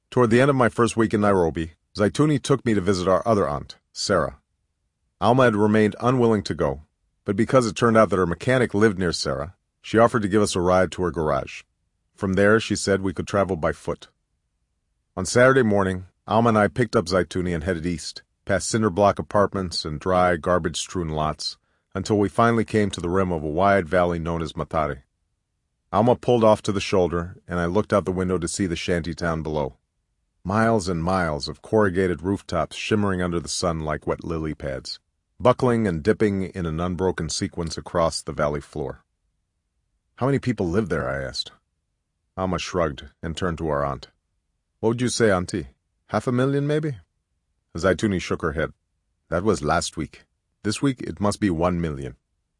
Toward the end of my first week in Nairobi, Zaituni took me to visit our other aunt, Sarah. Alma had remained unwilling to go, but because it turned out that her mechanic lived near Sarah, she offered to give us a ride to her garage. From there, she said we could travel by foot. On Saturday morning, Alma and I picked up Zaituni and headed east, past cinder-block apartments and dry, garbage-strewn lots, until we finally came to the rim of a wide valley known as Matare. Alma pulled off to the shoulder, and I looked out the window to see the shantytown below. Miles and miles of corrugated rooftops shimmering under the sun like wet lily pads, buckling and dipping in an unbroken sequence across the valley floor. "How many people live there?" I asked. Alma shrugged and turned to our aunt. "What would you say, Auntie? 500,000, maybe?" Zaituni shook her head. "That was last week. This week it must be 1,000,000.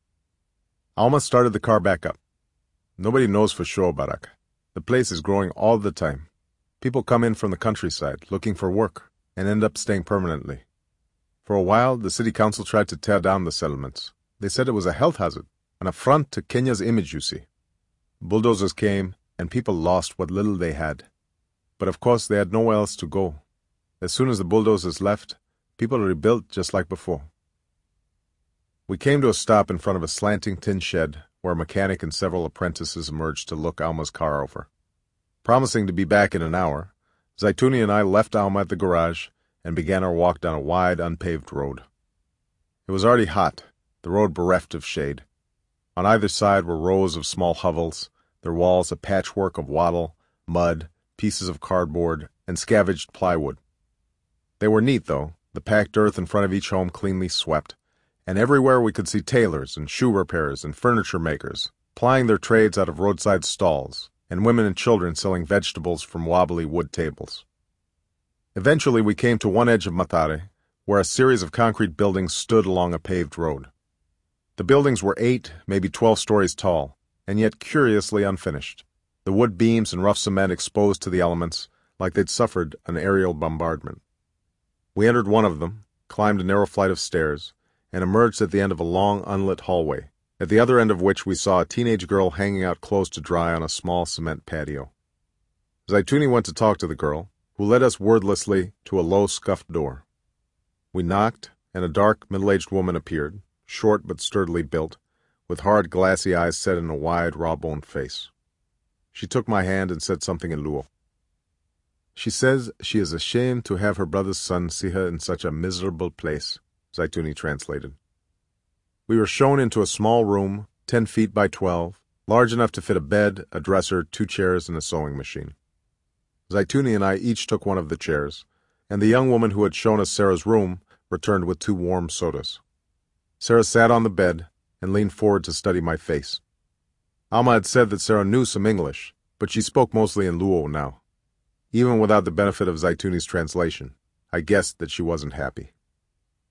Alma started the car back up. "Nobody knows for sure, Barak. The place is growing all the time. People come in from the countryside, looking for work, and end up staying permanently. For a while, the city council tried to tear down the settlements. They said it was a health hazard, an affront to Kenya's image, you see. Bulldozers came, and people lost what little they had. But of course, they had nowhere else to go. As soon as the bulldozers left, people rebuilt just like before." We came to a stop in front of a slanting tin shed where a mechanic and several apprentices emerged to look Alma's car over. Promising to be back in an hour, Zaituni and I left Alma at the garage and began our walk down a wide, unpaved road. It was already hot, the road bereft of shade. On either side were rows of small hovels, their walls a patchwork of wattle, mud, pieces of cardboard, and scavenged plywood. They were neat, though, the packed earth in front of each home cleanly swept, and everywhere we could see tailors and shoe repairers and furniture makers plying their trades out of roadside stalls, and women and children selling vegetables from wobbly wood tables. Eventually we came to one edge of Matare, where a series of concrete buildings stood along a paved road. The buildings were 8, maybe 12 stories tall, and yet curiously unfinished, the wood beams and rough cement exposed to the elements like they'd suffered an aerial bombardment. We entered one of them, climbed a narrow flight of stairs, and emerged at the end of a long, unlit hallway, at the other end of which we saw a teenage girl hanging out clothes to dry on a small cement patio. Zaituni went to talk to the girl, who led us wordlessly to a low, scuffed door. We knocked, and a dark, middle-aged woman appeared, short but sturdily built, with hard, glassy eyes set in a wide, raw-boned face. She took my hand and said something in Luo. "She says she is ashamed to have her brother's son see her in such a miserable place," Zaituni translated. We were shown into a small room, 10 feet by 12, large enough to fit a bed, a dresser, 2 chairs, and a sewing machine. Zaituni and I each took one of the chairs, and the young woman who had shown us Sarah's room returned with 2 warm sodas. Sarah sat on the bed and leaned forward to study my face. Alma had said that Sarah knew some English, but she spoke mostly in Luo now. Even without the benefit of Zaituni's translation, I guessed that she wasn't happy.